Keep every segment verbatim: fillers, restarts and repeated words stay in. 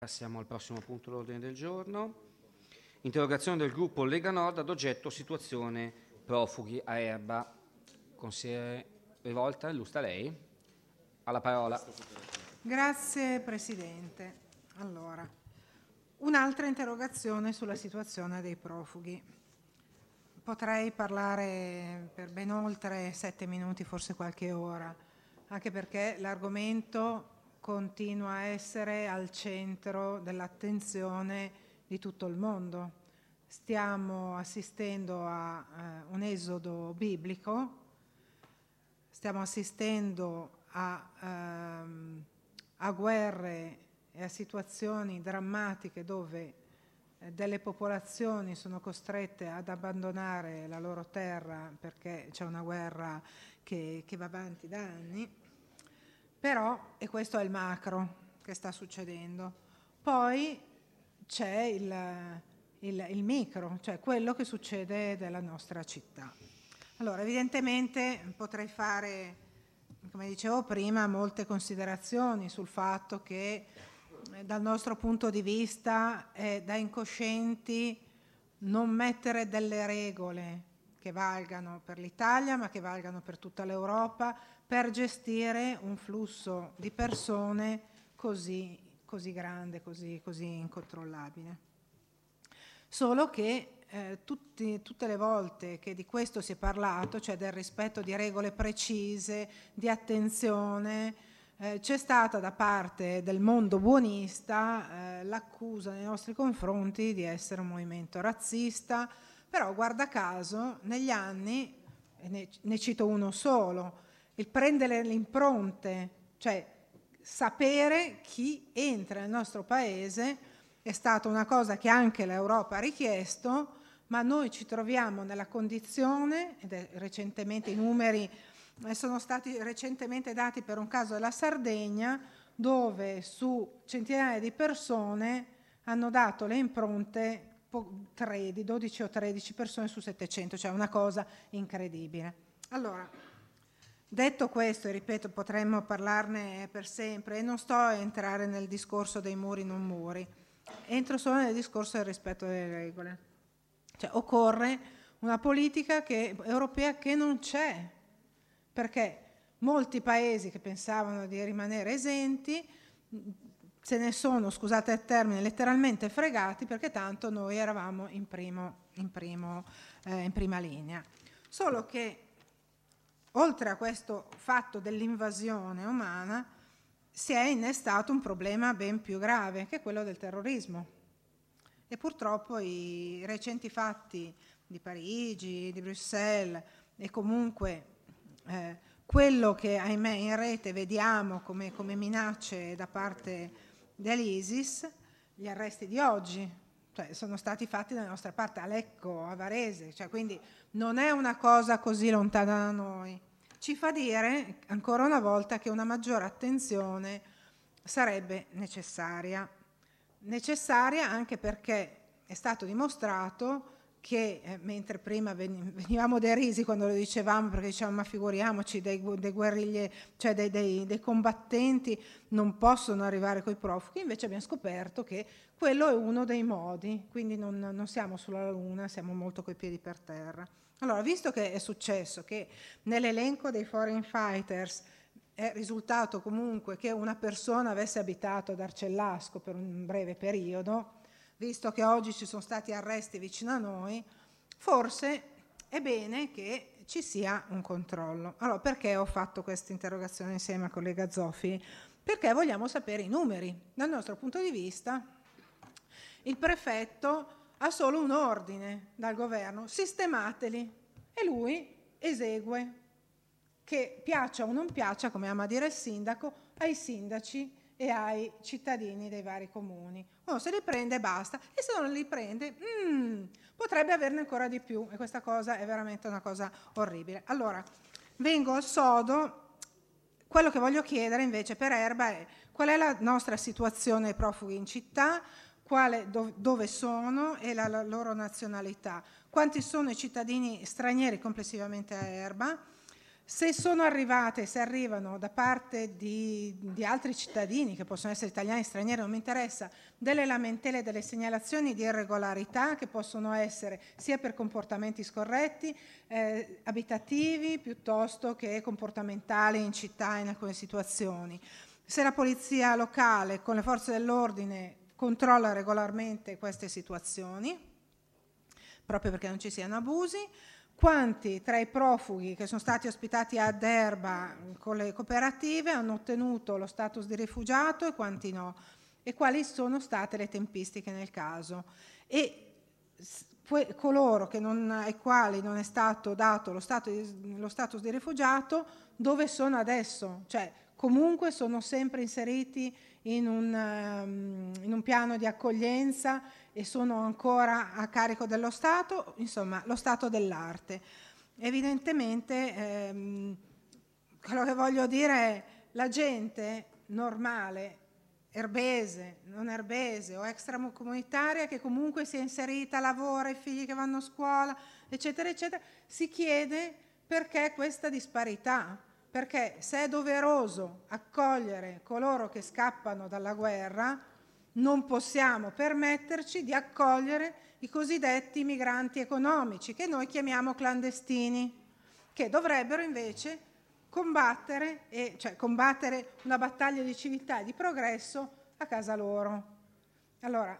Passiamo al prossimo punto dell'ordine del giorno. Interrogazione del gruppo Lega Nord ad oggetto situazione profughi a Erba. Consigliere Rivolta, illustra lei. Ha la parola. Grazie Presidente. Allora, un'altra interrogazione sulla situazione dei profughi. Potrei parlare per ben oltre sette minuti, forse qualche ora, anche perché l'argomento continua a essere al centro dell'attenzione di tutto il mondo. Stiamo assistendo a eh, un esodo biblico, stiamo assistendo a, ehm, a guerre e a situazioni drammatiche dove eh, delle popolazioni sono costrette ad abbandonare la loro terra perché c'è una guerra che, che va avanti da anni. Però, e questo è il macro che sta succedendo, poi c'è il, il, il micro, cioè quello che succede nella nostra città. Allora, evidentemente potrei fare, come dicevo prima, molte considerazioni sul fatto che eh, dal nostro punto di vista è da incoscienti non mettere delle regole che valgano per l'Italia ma che valgano per tutta l'Europa per gestire un flusso di persone così, così grande, così, così incontrollabile. Solo che eh, tutti, tutte le volte che di questo si è parlato, cioè del rispetto di regole precise, di attenzione, eh, c'è stata da parte del mondo buonista eh, l'accusa nei nostri confronti di essere un movimento razzista, però guarda caso negli anni, e ne, ne cito uno solo, il prendere le impronte, cioè sapere chi entra nel nostro paese è stata una cosa che anche l'Europa ha richiesto, ma noi ci troviamo nella condizione, ed è recentemente i numeri sono stati recentemente dati per un caso della Sardegna, dove su centinaia di persone hanno dato le impronte tredici, dodici o tredici persone su settecento, cioè una cosa incredibile. Allora, detto questo, e ripeto, potremmo parlarne per sempre, e non sto a entrare nel discorso dei muri non muri, entro solo nel discorso del rispetto delle regole. Cioè, occorre una politica che, europea che non c'è, perché molti paesi che pensavano di rimanere esenti se ne sono, scusate il termine, letteralmente fregati, perché tanto noi eravamo in, primo, in, primo, eh, in prima linea. Solo che oltre a questo fatto dell'invasione umana si è innestato un problema ben più grave, che è quello del terrorismo. E purtroppo i recenti fatti di Parigi, di Bruxelles e comunque eh, quello che ahimè in rete vediamo come, come minacce da parte dell'ISIS, gli arresti di oggi, cioè sono stati fatti dalla nostra parte, a Lecco, a Varese, cioè quindi non è una cosa così lontana da noi. Ci fa dire ancora una volta che una maggiore attenzione sarebbe necessaria. Necessaria anche perché è stato dimostrato che eh, mentre prima venivamo derisi quando lo dicevamo, perché dicevamo ma figuriamoci, dei, dei guerriglie, cioè dei, dei, dei combattenti non possono arrivare coi profughi, invece abbiamo scoperto che quello è uno dei modi, quindi non, non siamo sulla luna, siamo molto coi piedi per terra. Allora, visto che è successo che nell'elenco dei foreign fighters è risultato comunque che una persona avesse abitato ad Arcellasco per un breve periodo, visto che oggi ci sono stati arresti vicino a noi, forse è bene che ci sia un controllo. Allora, perché ho fatto questa interrogazione insieme al collega Zoffini? Perché vogliamo sapere i numeri. Dal nostro punto di vista, il prefetto ha solo un ordine dal governo: sistemateli, e lui esegue, che piaccia o non piaccia, come ama dire il sindaco, ai sindaci e ai cittadini dei vari comuni. Uno se li prende e basta, e se non li prende mm, potrebbe averne ancora di più, e questa cosa è veramente una cosa orribile. Allora, vengo al sodo. Quello che voglio chiedere invece per Erba è: qual è la nostra situazione ai profughi in città, quale, do, dove sono e la, la loro nazionalità, quanti sono i cittadini stranieri complessivamente a Erba, Se sono arrivate, se arrivano da parte di, di altri cittadini, che possono essere italiani, stranieri, non mi interessa, delle lamentele, delle segnalazioni di irregolarità che possono essere sia per comportamenti scorretti, eh, abitativi, piuttosto che comportamentali in città in alcune situazioni. Se la polizia locale con le forze dell'ordine controlla regolarmente queste situazioni, proprio perché non ci siano abusi, quanti tra i profughi che sono stati ospitati ad Erba con le cooperative hanno ottenuto lo status di rifugiato e quanti no, e quali sono state le tempistiche nel caso. E coloro che non, ai quali non è stato dato lo status, lo status di rifugiato, dove sono adesso? Cioè, comunque sono sempre inseriti in un, um, in un piano di accoglienza e sono ancora a carico dello Stato, insomma lo stato dell'arte. Evidentemente ehm, quello che voglio dire è la gente normale, erbese, non erbese o extracomunitaria che comunque si è inserita, lavora, i figli che vanno a scuola, eccetera, eccetera, si chiede perché questa disparità. Perché se è doveroso accogliere coloro che scappano dalla guerra, non possiamo permetterci di accogliere i cosiddetti migranti economici, che noi chiamiamo clandestini, che dovrebbero invece combattere, e, cioè combattere una battaglia di civiltà e di progresso a casa loro. Allora,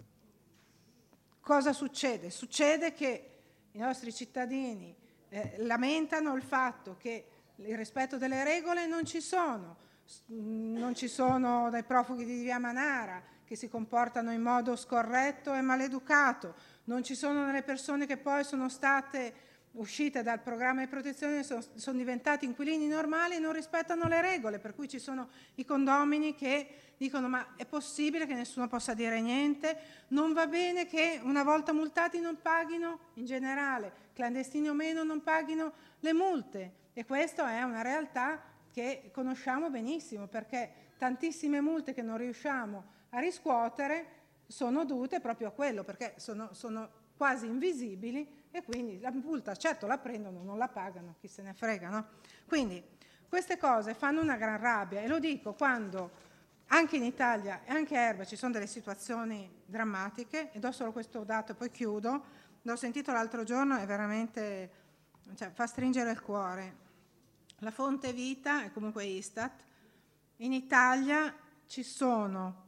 cosa succede? Succede che i nostri cittadini eh, lamentano il fatto che il rispetto delle regole non ci sono, non ci sono dai profughi di via Manara che si comportano in modo scorretto e maleducato, non ci sono delle persone che poi sono state uscite dal programma di protezione, sono, sono diventati inquilini normali e non rispettano le regole, per cui ci sono i condomini che dicono ma è possibile che nessuno possa dire niente, non va bene che una volta multati non paghino, in generale, clandestini o meno, non paghino le multe. E questa è una realtà che conosciamo benissimo, perché tantissime multe che non riusciamo a riscuotere sono dovute proprio a quello, perché sono, sono quasi invisibili e quindi la multa certo la prendono, non la pagano, chi se ne frega, no? Quindi queste cose fanno una gran rabbia, e lo dico quando anche in Italia e anche a Erba ci sono delle situazioni drammatiche, e do solo questo dato e poi chiudo. L'ho sentito l'altro giorno e veramente, cioè, fa stringere il cuore. La fonte Vita, e comunque Istat, in Italia ci sono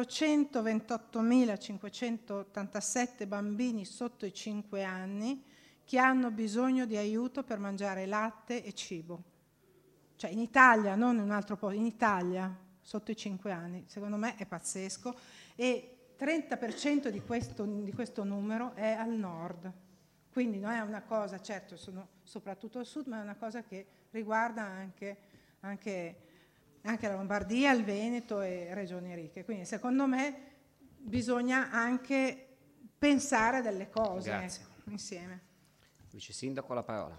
quattrocentoventottomilacinquecentottantasette bambini sotto i cinque anni che hanno bisogno di aiuto per mangiare latte e cibo. Cioè in Italia, non in un altro posto, in Italia, sotto i cinque anni. Secondo me è pazzesco. E trenta per cento di questo, di questo numero è al nord. Quindi non è una cosa, certo, sono soprattutto al sud, ma è una cosa che riguarda anche, anche, anche la Lombardia, il Veneto e regioni ricche. Quindi secondo me bisogna anche pensare delle cose. Grazie. Insieme. Vice Sindaco, la parola.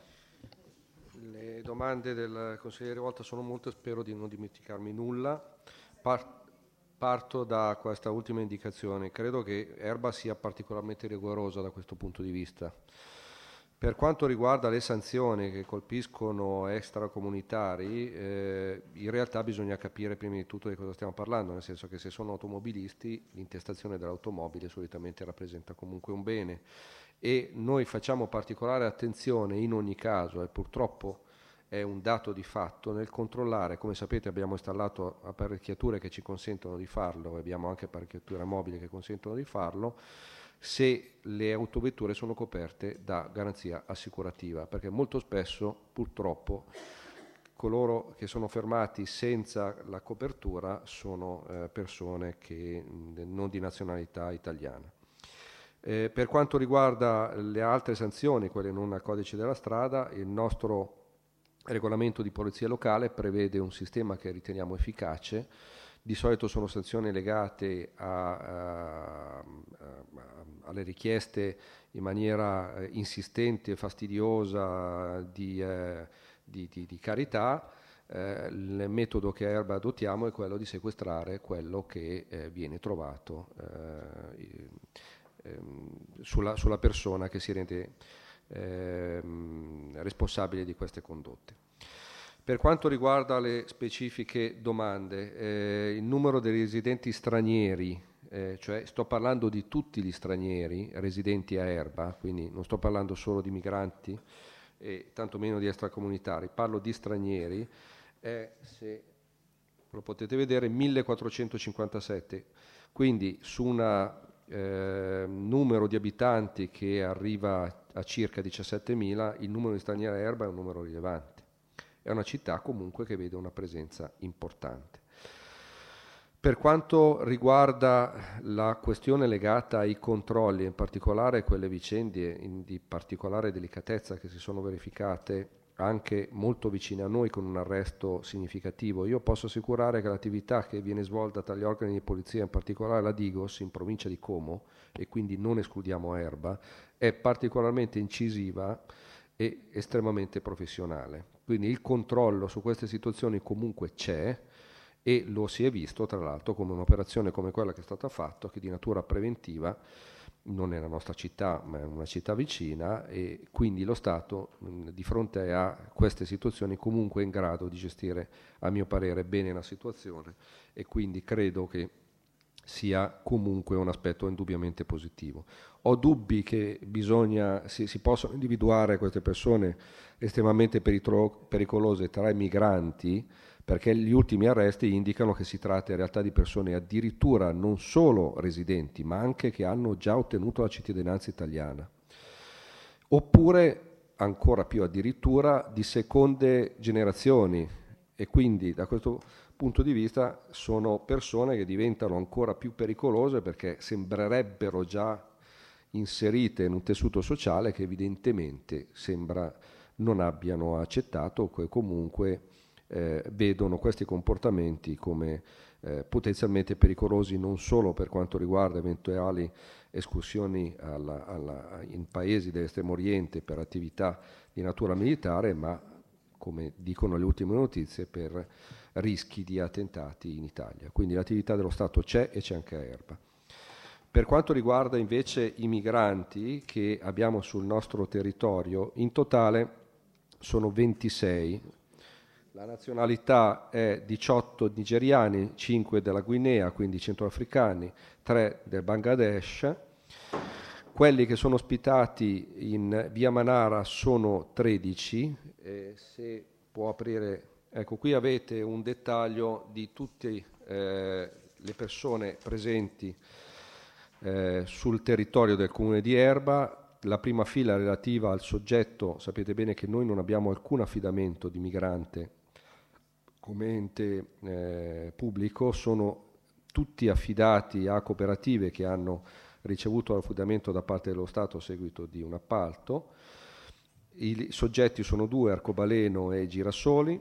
Le domande del consigliere Volta sono molte, spero di non dimenticarmi nulla. Par- parto da questa ultima indicazione. Credo che Erba sia particolarmente rigorosa da questo punto di vista. Per quanto riguarda le sanzioni che colpiscono extracomunitari, eh, in realtà bisogna capire prima di tutto di cosa stiamo parlando, nel senso che se sono automobilisti l'intestazione dell'automobile solitamente rappresenta comunque un bene, e noi facciamo particolare attenzione in ogni caso, e purtroppo è un dato di fatto, nel controllare. Come sapete abbiamo installato apparecchiature che ci consentono di farlo, abbiamo anche apparecchiature mobili che consentono di farlo, se le autovetture sono coperte da garanzia assicurativa, perché molto spesso purtroppo coloro che sono fermati senza la copertura sono eh, persone che, non di nazionalità italiana. Eh, per quanto riguarda le altre sanzioni, quelle non al codice della strada, il nostro regolamento di polizia locale prevede un sistema che riteniamo efficace. Di solito sono sanzioni legate a, a, a, alle richieste in maniera eh, insistente e fastidiosa di, eh, di, di, di carità. Eh, il metodo che a Erba adottiamo è quello di sequestrare quello che eh, viene trovato eh, eh, sulla, sulla persona che si rende eh, responsabile di queste condotte. Per quanto riguarda le specifiche domande, eh, il numero dei residenti stranieri, eh, cioè sto parlando di tutti gli stranieri residenti a Erba, quindi non sto parlando solo di migranti e tantomeno di extracomunitari, parlo di stranieri, è, se lo potete vedere, millequattrocentocinquantasette, quindi su un eh, numero di abitanti che arriva a circa diciassettemila, il numero di stranieri a Erba è un numero rilevante. È una città comunque che vede una presenza importante. Per quanto riguarda la questione legata ai controlli, in particolare quelle vicende di particolare delicatezza che si sono verificate anche molto vicine a noi con un arresto significativo, io posso assicurare che l'attività che viene svolta dagli organi di polizia, in particolare la Digos in provincia di Como, e quindi non escludiamo Erba, è particolarmente incisiva e estremamente professionale. Quindi il controllo su queste situazioni comunque c'è e lo si è visto tra l'altro come un'operazione come quella che è stata fatta, che di natura preventiva, non è la nostra città ma è una città vicina, e quindi lo Stato mh, di fronte a queste situazioni comunque è in grado di gestire, a mio parere, bene la situazione, e quindi credo che sia comunque un aspetto indubbiamente positivo. Ho dubbi che bisogna, si, si possano individuare queste persone estremamente peritro, pericolose tra i migranti, perché gli ultimi arresti indicano che si tratta in realtà di persone addirittura non solo residenti, ma anche che hanno già ottenuto la cittadinanza italiana, oppure ancora più addirittura di seconde generazioni, e quindi da questo punto di vista sono persone che diventano ancora più pericolose perché sembrerebbero già inserite in un tessuto sociale che evidentemente sembra non abbiano accettato, o che comunque eh, vedono questi comportamenti come eh, potenzialmente pericolosi, non solo per quanto riguarda eventuali escursioni alla, alla, in paesi dell'estremo oriente per attività di natura militare, ma come dicono le ultime notizie, per rischi di attentati in Italia. Quindi l'attività dello Stato c'è e c'è anche a Erba. Per quanto riguarda invece i migranti che abbiamo sul nostro territorio, in totale sono ventisei. La nazionalità è diciotto nigeriani, cinque della Guinea, quindi centroafricani, tre del Bangladesh. Quelli che sono ospitati in via Manara sono tredici. Eh, se può aprire, ecco, qui avete un dettaglio di tutte eh, le persone presenti eh, sul territorio del comune di Erba. La prima fila relativa al soggetto, sapete bene che noi non abbiamo alcun affidamento di migrante come ente eh, pubblico, sono tutti affidati a cooperative che hanno ricevuto l'affidamento da parte dello Stato a seguito di un appalto. I soggetti sono due, Arcobaleno e Girasoli.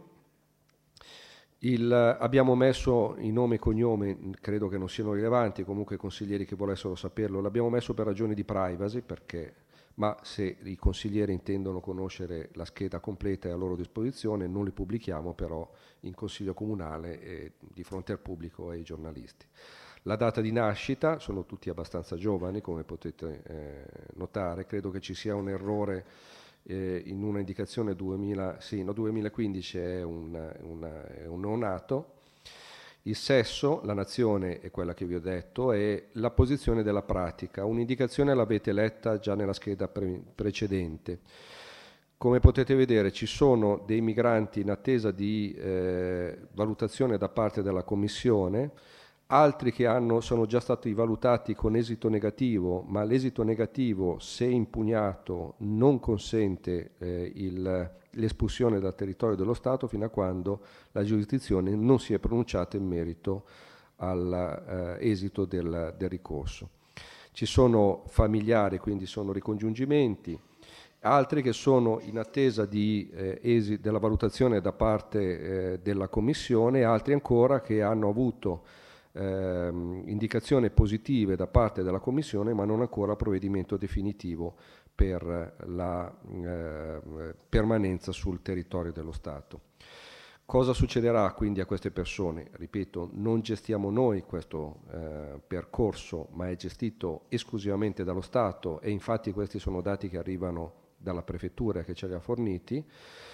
Il, abbiamo messo i nomi e cognomi, credo che non siano rilevanti, comunque i consiglieri che volessero saperlo, l'abbiamo messo per ragioni di privacy, perché, ma se i consiglieri intendono conoscere la scheda completa è a loro disposizione, non li pubblichiamo però in consiglio comunale e di fronte al pubblico e ai giornalisti. La data di nascita, sono tutti abbastanza giovani come potete eh, notare, credo che ci sia un errore eh, in una indicazione duemila, sì, no, duemilaquindici è un, una, è un neonato. Il sesso, la nazione è quella che vi ho detto, e la posizione della pratica. Un'indicazione l'avete letta già nella scheda pre- precedente. Come potete vedere ci sono dei migranti in attesa di eh, valutazione da parte della Commissione, altri che hanno, sono già stati valutati con esito negativo, ma l'esito negativo, se impugnato, non consente eh, il, l'espulsione dal territorio dello Stato fino a quando la giurisdizione non si è pronunciata in merito all'esito eh, del, del ricorso. Ci sono familiari, quindi sono ricongiungimenti, altri che sono in attesa di, eh, esi, della valutazione da parte eh, della Commissione, altri ancora che hanno avuto Eh, indicazioni positive da parte della Commissione ma non ancora provvedimento definitivo per la eh, permanenza sul territorio dello Stato. Cosa succederà quindi a queste persone? Ripeto, non gestiamo noi questo eh, percorso, ma è gestito esclusivamente dallo Stato, e infatti questi sono dati che arrivano dalla prefettura che ce li ha forniti.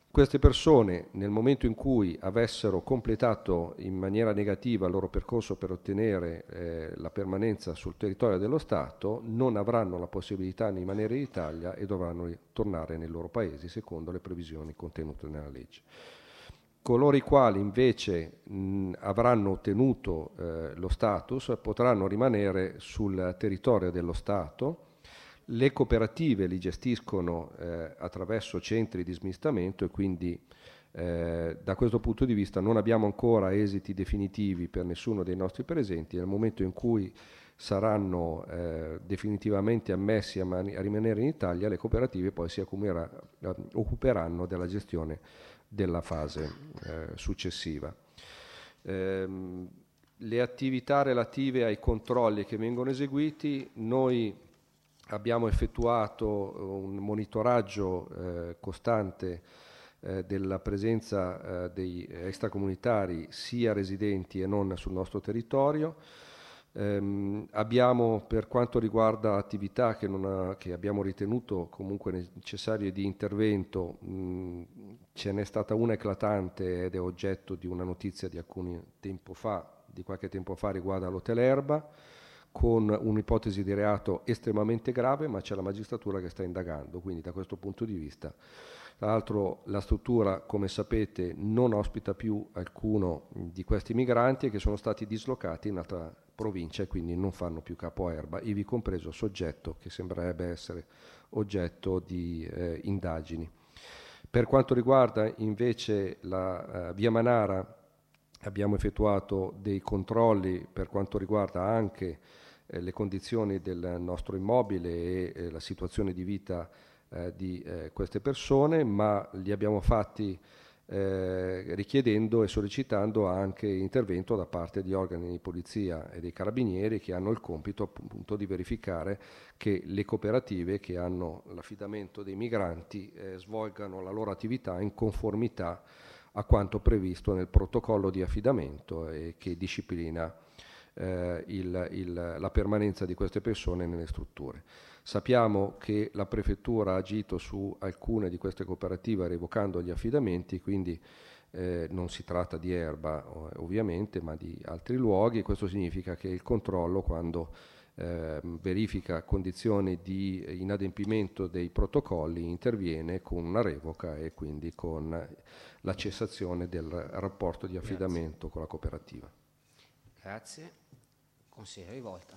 Queste persone, nel momento in cui avessero completato in maniera negativa il loro percorso per ottenere eh, la permanenza sul territorio dello Stato, non avranno la possibilità di rimanere in Italia e dovranno tornare nei loro paesi, secondo le previsioni contenute nella legge. Coloro i quali invece mh, avranno ottenuto eh, lo status potranno rimanere sul territorio dello Stato. Le cooperative li gestiscono eh, attraverso centri di smistamento e quindi eh, da questo punto di vista non abbiamo ancora esiti definitivi per nessuno dei nostri presenti. Nel momento in cui saranno eh, definitivamente ammessi a, mani- a rimanere in Italia, le cooperative poi si accumera- eh, occuperanno della gestione della fase eh, successiva. Ehm, le attività relative ai controlli che vengono eseguiti, noi abbiamo effettuato un monitoraggio eh, costante eh, della presenza eh, dei extracomunitari sia residenti e non sul nostro territorio. Ehm, abbiamo, per quanto riguarda attività che, non ha, che abbiamo ritenuto comunque necessarie di intervento, mh, ce n'è stata una eclatante ed è oggetto di una notizia di alcun tempo fa, di qualche tempo fa, riguarda l'Hotel Erba, con un'ipotesi di reato estremamente grave, ma c'è la magistratura che sta indagando, quindi da questo punto di vista. Tra l'altro la struttura, come sapete, non ospita più alcuno di questi migranti che sono stati dislocati in altra provincia e quindi non fanno più capo a Erba, ivi compreso soggetto che sembrerebbe essere oggetto di eh, indagini. Per quanto riguarda invece la uh, via Manara, abbiamo effettuato dei controlli per quanto riguarda anche eh, le condizioni del nostro immobile e eh, la situazione di vita eh, di eh, queste persone, ma li abbiamo fatti eh, richiedendo e sollecitando anche intervento da parte di organi di polizia e dei carabinieri che hanno il compito appunto di verificare che le cooperative che hanno l'affidamento dei migranti eh, svolgano la loro attività in conformità a quanto previsto nel protocollo di affidamento e che disciplina eh, il, il, la permanenza di queste persone nelle strutture. Sappiamo che la Prefettura ha agito su alcune di queste cooperative revocando gli affidamenti, quindi eh, non si tratta di Erba ovviamente, ma di altri luoghi. Questo significa che il controllo, quando eh, verifica condizioni di inadempimento dei protocolli, interviene con una revoca e quindi con la cessazione del rapporto di affidamento Grazie. Con la cooperativa. Grazie. Consigliere Rivolta.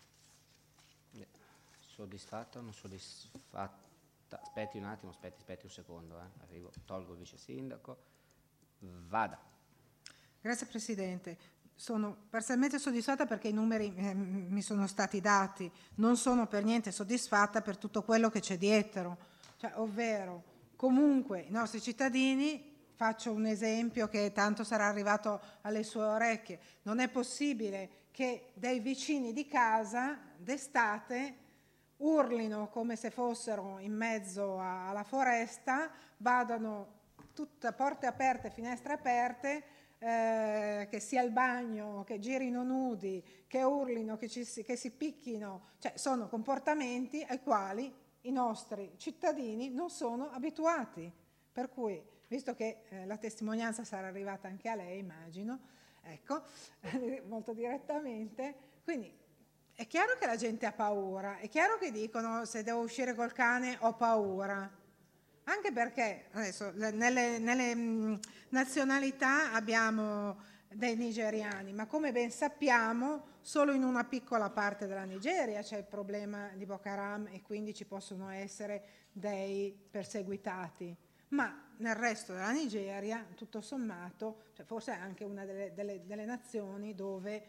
Soddisfatta o non soddisfatta? Aspetti un attimo, aspetti, aspetti un secondo. Eh. Arrivo, tolgo il vice sindaco. Vada. Grazie Presidente. Sono parzialmente soddisfatta perché i numeri eh, mi sono stati dati. Non sono per niente soddisfatta per tutto quello che c'è dietro. Cioè, ovvero, comunque i nostri cittadini... Faccio un esempio che tanto sarà arrivato alle sue orecchie. Non è possibile che dei vicini di casa d'estate urlino come se fossero in mezzo a, alla foresta, vadano tutte porte aperte, finestre aperte, eh, che sia il bagno, che girino nudi, che urlino, che, ci si, che si picchino. Cioè, sono comportamenti ai quali i nostri cittadini non sono abituati. Per cui, visto che eh, la testimonianza sarà arrivata anche a lei, immagino, ecco, molto direttamente, quindi è chiaro che la gente ha paura, è chiaro che dicono se devo uscire col cane ho paura, anche perché adesso nelle, nelle mh, nazionalità abbiamo dei nigeriani, ma come ben sappiamo solo in una piccola parte della Nigeria c'è il problema di Boko Haram e quindi ci possono essere dei perseguitati. Ma nel resto della Nigeria, tutto sommato, cioè forse è anche una delle, delle, delle nazioni dove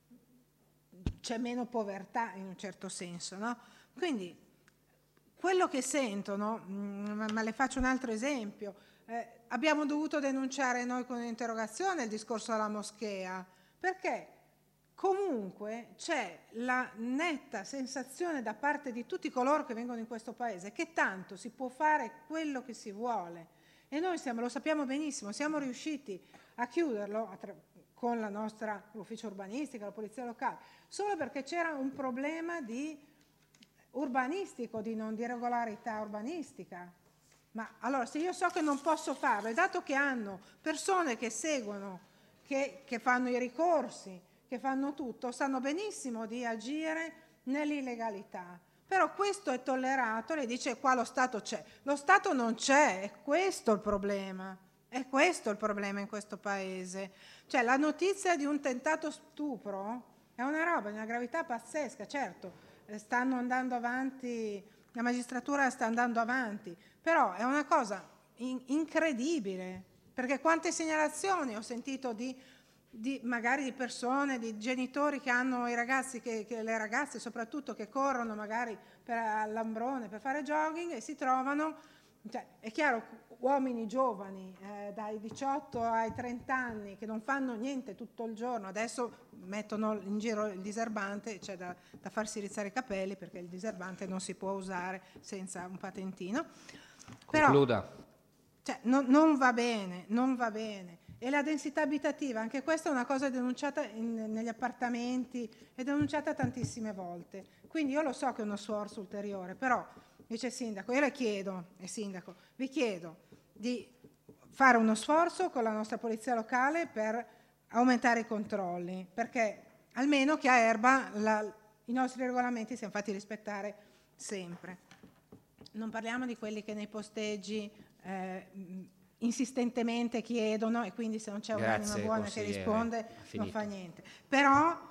c'è meno povertà in un certo senso, no? Quindi quello che sentono, mh, ma le faccio un altro esempio, eh, abbiamo dovuto denunciare noi con un'interrogazione il discorso della moschea, perché comunque c'è la netta sensazione da parte di tutti coloro che vengono in questo paese che tanto si può fare quello che si vuole e noi siamo, lo sappiamo benissimo, siamo riusciti a chiuderlo con la nostra l'ufficio urbanistico, la polizia locale, solo perché c'era un problema di urbanistico, di non di regolarità urbanistica. Ma allora, se io so che non posso farlo, e dato che hanno persone che seguono, che, che fanno i ricorsi, che fanno tutto, sanno benissimo di agire nell'illegalità. Però questo è tollerato, lei dice qua lo Stato c'è. Lo Stato non c'è, è questo il problema. È questo il problema in questo paese. Cioè la notizia di un tentato stupro è una roba di una gravità pazzesca, certo, stanno andando avanti, la magistratura sta andando avanti, però è una cosa in- incredibile, perché quante segnalazioni ho sentito di, di magari di persone, di genitori che hanno i ragazzi, che, che le ragazze soprattutto, che corrono magari per all'Ambrone per fare jogging e si trovano, cioè, è chiaro, uomini giovani eh, dai diciotto ai trenta anni che non fanno niente tutto il giorno, adesso mettono in giro il diserbante, c'è da, da farsi rizzare i capelli perché il diserbante non si può usare senza un patentino. Però, concluda. Cioè, no, non va bene, non va bene. E la densità abitativa, anche questa è una cosa denunciata in, negli appartamenti, è denunciata tantissime volte. Quindi io lo so che è uno sforzo ulteriore, però, dice il sindaco, io le chiedo, e sindaco, vi chiedo di fare uno sforzo con la nostra polizia locale per aumentare i controlli, perché almeno che a Erba la, i nostri regolamenti siano fatti rispettare sempre. Non parliamo di quelli che nei posteggi eh, insistentemente chiedono e quindi se non c'è un'anima buona che risponde non fa niente. Però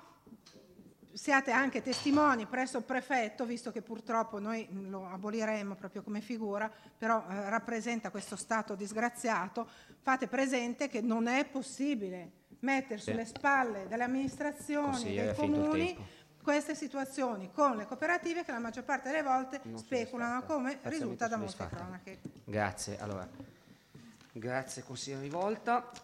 siate anche testimoni presso il prefetto, visto che purtroppo noi lo aboliremo proprio come figura, però eh, rappresenta questo stato disgraziato, fate presente che non è possibile mettere sì. sulle spalle delle amministrazioni, dei comuni, queste situazioni con le cooperative che la maggior parte delle volte non speculano, come risulta da molte cronache. Grazie. Allora, grazie consigliere Rivolta.